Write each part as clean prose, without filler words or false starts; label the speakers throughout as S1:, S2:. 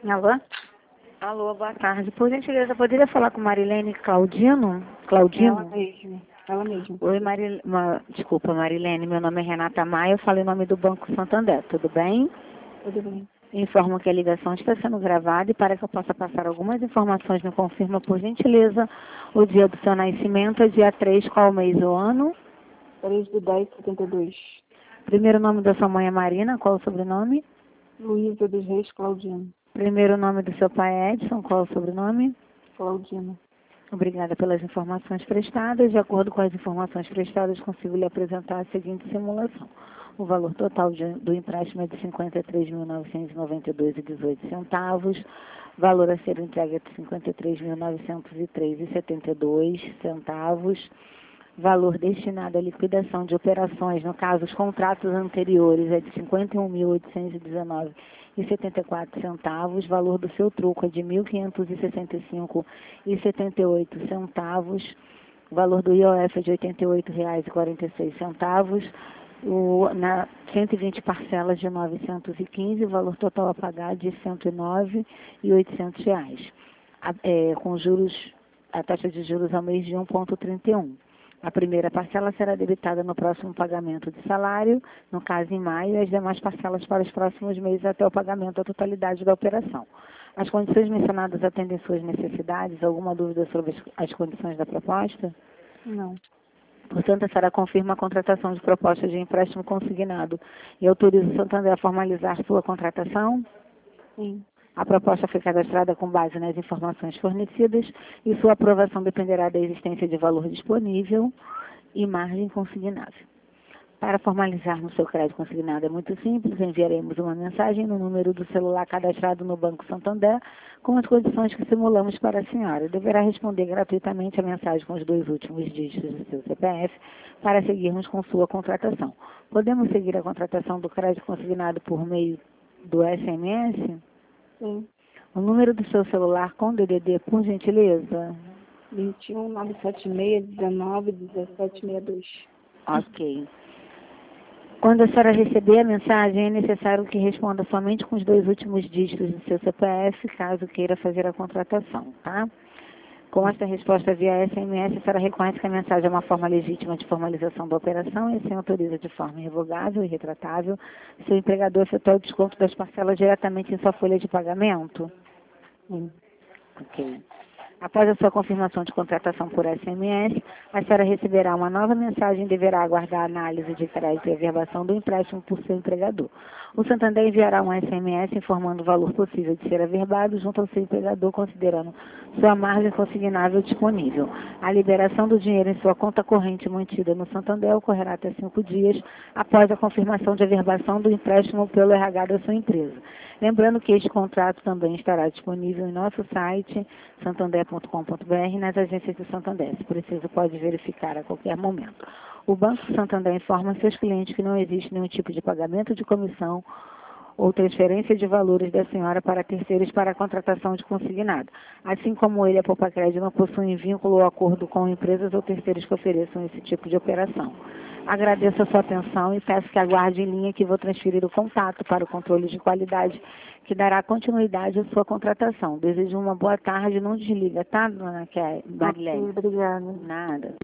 S1: Alô?
S2: Alô, boa tarde. Por gentileza, poderia falar com Marilene Claudino?
S1: Ela
S2: Claudino?
S1: mesma. Ela mesma.
S2: Oi, desculpa, Marilene. Meu nome é Renata Maia. Eu falo em nome do Banco Santander. Tudo bem?
S1: Tudo bem.
S2: Informo que a ligação está sendo gravada e para que eu possa passar algumas informações, me confirma, por gentileza, o dia do seu nascimento é dia 3, qual mês ou ano?
S1: 3/10/72.
S2: Primeiro nome da sua mãe é Marina, qual o sobrenome?
S1: Luísa dos Reis Claudino.
S2: Primeiro nome do seu pai é Edson, qual o sobrenome?
S1: Claudino.
S2: Obrigada pelas informações prestadas. De acordo com as informações prestadas, consigo lhe apresentar a seguinte simulação. O valor total do empréstimo é de R$ 53.992,18. Valor a ser entregue é de R$ 53.903,72. Valor destinado à liquidação de operações, no caso, os contratos anteriores, é de R$ 51.819,74. Valor do seu troco é de R$ 1.565,78. Valor do IOF é de R$ 88,46. 120 parcelas de R$ 915, valor total a pagar de R$ 109.800. Com juros, a taxa de juros ao mês de 1,31. A primeira parcela será debitada no próximo pagamento de salário, no caso em maio, e as demais parcelas para os próximos meses até o pagamento da totalidade da operação. As condições mencionadas atendem suas necessidades? Alguma dúvida sobre as condições da proposta?
S1: Não.
S2: Portanto, a senhora confirma a contratação de proposta de empréstimo consignado e autoriza o Santander a formalizar sua contratação?
S1: Sim.
S2: A proposta foi cadastrada com base nas informações fornecidas e sua aprovação dependerá da existência de valor disponível e margem consignável. Para formalizarmos seu crédito consignado é muito simples, enviaremos uma mensagem no número do celular cadastrado no Banco Santander com as condições que simulamos para a senhora. Deverá responder gratuitamente a mensagem com os 2 últimos dígitos do seu CPF para seguirmos com sua contratação. Podemos seguir a contratação do crédito consignado por meio do SMS?
S1: Sim.
S2: O número do seu celular com DDD, por gentileza?
S1: 21 976 19 1762.
S2: Ok. Quando a senhora receber a mensagem, é necessário que responda somente com os 2 últimos dígitos do seu CPF, caso queira fazer a contratação, tá? Com esta resposta via SMS, a senhora reconhece que a mensagem é uma forma legítima de formalização da operação e assim autoriza de forma irrevogável e retratável seu empregador a efetuar o desconto das parcelas diretamente em sua folha de pagamento?
S1: Sim.
S2: Ok. Após a sua confirmação de contratação por SMS, a senhora receberá uma nova mensagem e deverá aguardar a análise de crédito e averbação do empréstimo por seu empregador. O Santander enviará um SMS informando o valor possível de ser averbado junto ao seu empregador, considerando sua margem consignável disponível. A liberação do dinheiro em sua conta corrente mantida no Santander ocorrerá até 5 dias após a confirmação de averbação do empréstimo pelo RH da sua empresa. Lembrando que este contrato também estará disponível em nosso site, santander.com.br, nas agências do Santander. Se preciso, pode verificar a qualquer momento. O Banco Santander informa seus clientes que não existe nenhum tipo de pagamento de comissão ou transferência de valores da senhora para terceiros para a contratação de consignado. Assim como ele, a Popacred não possui vínculo ou acordo com empresas ou terceiros que ofereçam esse tipo de operação. Agradeço a sua atenção e peço que aguarde em linha que vou transferir o contato para o controle de qualidade que dará continuidade à sua contratação. Desejo uma boa tarde, não desliga, tá, dona Marilene?
S1: Ok, obrigada.
S2: Nada.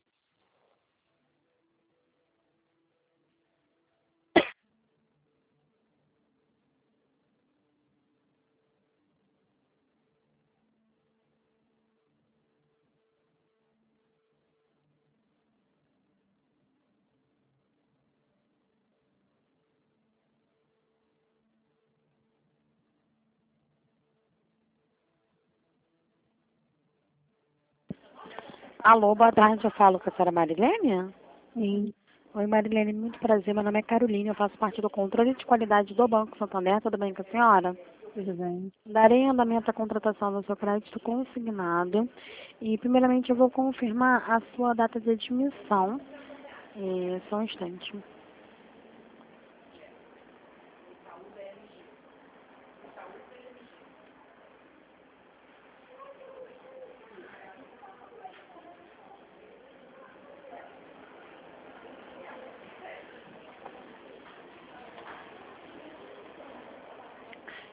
S3: Alô, boa tarde, eu falo com a senhora Marilene?
S1: Sim.
S3: Oi, Marilene, muito prazer, meu nome é Carolina, eu faço parte do controle de qualidade do Banco Santander, tudo bem com a senhora?
S1: Tudo bem.
S3: Darei andamento à contratação do seu crédito consignado e, primeiramente, eu vou confirmar a sua data de admissão. Só um instante.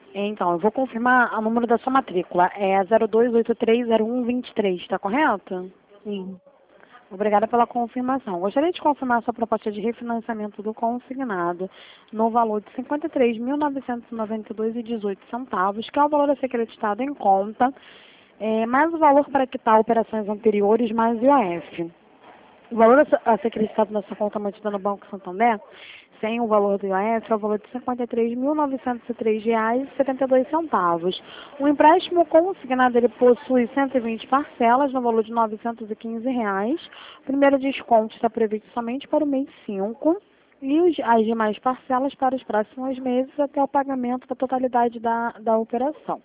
S3: Então, eu vou confirmar o número da sua matrícula. É 02830123, está correto?
S1: Sim.
S3: Obrigada pela confirmação. Gostaria de confirmar sua proposta de refinanciamento do consignado no valor de R$ 53.992,18, que é o valor a ser acreditado em conta, mais o valor para quitar operações anteriores, mais IOF. O valor a ser acreditado na sua conta mantida no Banco Santander, sem o valor do IOF, é o valor de R$ 53.903,72. O empréstimo consignado ele possui 120 parcelas no valor de R$ 915. O primeiro desconto está previsto somente para o mês 5 e as demais parcelas para os próximos meses até o pagamento da totalidade da operação.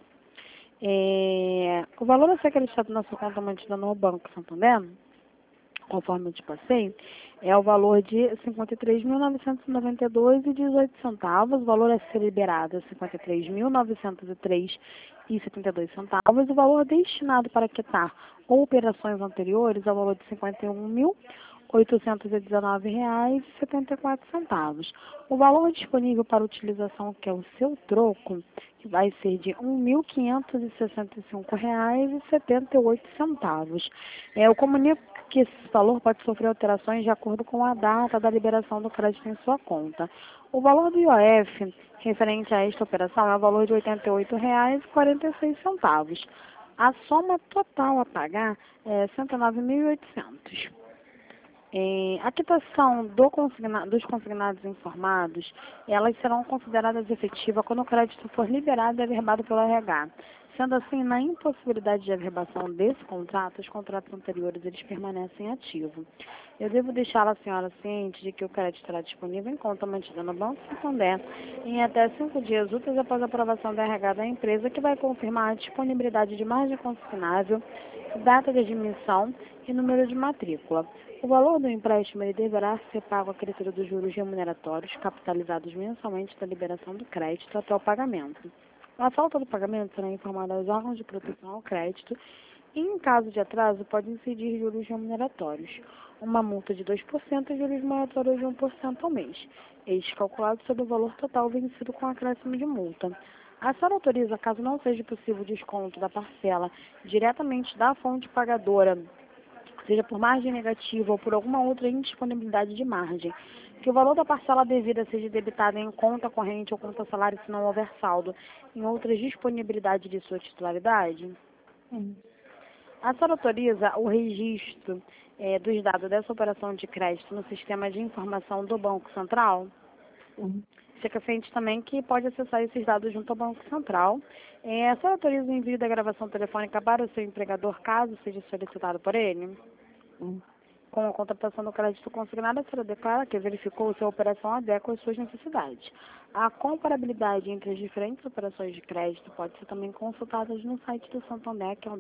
S3: O valor a ser acreditado na sua conta mantida no Banco Santander, conforme eu te passei, é o valor de R$ 53.992,18. O valor a ser liberado é R$ 53.903,72. O valor destinado para quitar operações anteriores é o valor de R$ 51.819,74. O valor disponível para utilização, que é o seu troco, que vai ser de R$ 1.565,78. Eu comunico que esse valor pode sofrer alterações de acordo com a data da liberação do crédito em sua conta. O valor do IOF referente a esta operação é o valor de R$ 88,46. A soma total a pagar é R$ 109.800. A quitação dos consignados informados, elas serão consideradas efetivas quando o crédito for liberado e averbado pelo RH. Sendo assim, na impossibilidade de averbação desse contrato, os contratos anteriores eles permanecem ativos. Eu devo deixar a senhora ciente de que o crédito estará disponível em conta mantida no Banco Santander em até 5 dias úteis após a aprovação da RH da empresa, que vai confirmar a disponibilidade de margem consignável, data de admissão e número de matrícula. O valor do empréstimo ele deverá ser pago a critério dos juros remuneratórios, capitalizados mensalmente da liberação do crédito até o pagamento. A falta do pagamento será informada aos órgãos de proteção ao crédito e, em caso de atraso, pode incidir juros remuneratórios. Uma multa de 2% e juros moratórios de 1% ao mês. Estes calculados sobre o valor total vencido com acréscimo de multa. A senhora autoriza, caso não seja possível o desconto da parcela diretamente da fonte pagadora, seja por margem negativa ou por alguma outra indisponibilidade de margem, que o valor da parcela devida seja debitado em conta corrente ou conta salário se não houver saldo em outras disponibilidades de sua titularidade?
S1: Sim.
S3: A senhora autoriza o registro dos dados dessa operação de crédito no sistema de informação do Banco Central?
S1: Sim.
S3: Fica ciente também que pode acessar esses dados junto ao Banco Central. A senhora autoriza o envio da gravação telefônica para o seu empregador, caso seja solicitado por ele?
S1: Sim.
S3: Com a contratação do crédito consignado, a senhora declara que verificou se a operação adequa às suas necessidades. A comparabilidade entre as diferentes operações de crédito pode ser também consultada no site do Santander, que é o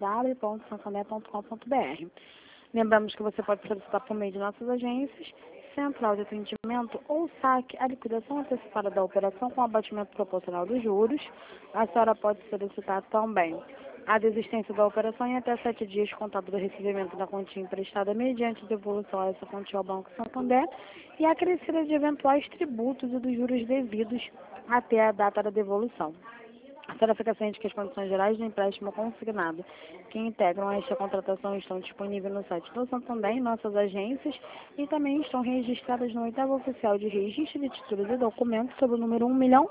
S3: www.santander.com.br. Lembramos que você pode solicitar por meio de nossas agências, central de atendimento ou saque a liquidação antecipada da operação com abatimento proporcional dos juros. A senhora pode solicitar também a desistência da operação em até 7 dias contado do recebimento da quantia emprestada mediante devolução a essa quantia ao Banco Santander e a acrescida de eventuais tributos e dos juros devidos até a data da devolução. A senhora fica ciente que as condições gerais do empréstimo consignado que integram esta contratação estão disponíveis no site do Santander em nossas agências e também estão registradas no 8º Oficial de Registro de Títulos e Documentos sob o número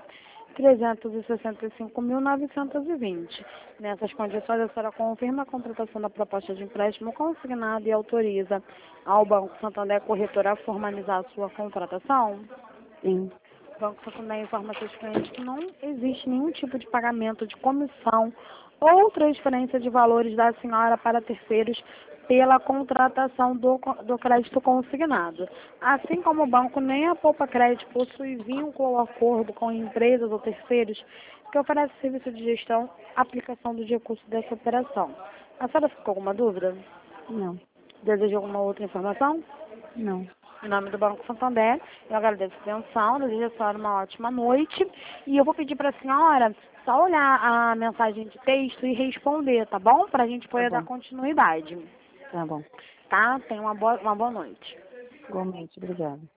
S3: 1.365.920. Nessas condições, a senhora confirma a contratação da proposta de empréstimo consignado e autoriza ao Banco Santander Corretora a formalizar a sua contratação?
S1: Sim.
S3: O Banco Santander informa seus clientes que não existe nenhum tipo de pagamento de comissão ou transferência de valores da senhora para terceiros pela contratação do crédito consignado. Assim como o banco nem a Poupa Crédito possui vínculo ou acordo com empresas ou terceiros que oferecem serviço de gestão, aplicação dos recursos dessa operação. A senhora ficou com alguma dúvida?
S1: Não.
S3: Deseja alguma outra informação?
S1: Não.
S3: Em nome do Banco Santander, eu agradeço a atenção, desejo a senhora uma ótima noite e eu vou pedir para a senhora só olhar a mensagem de texto e responder, tá bom? Para a gente poder dar continuidade.
S1: Tá bom.
S3: Tá? Tenha uma boa noite.
S1: Igualmente. Obrigada.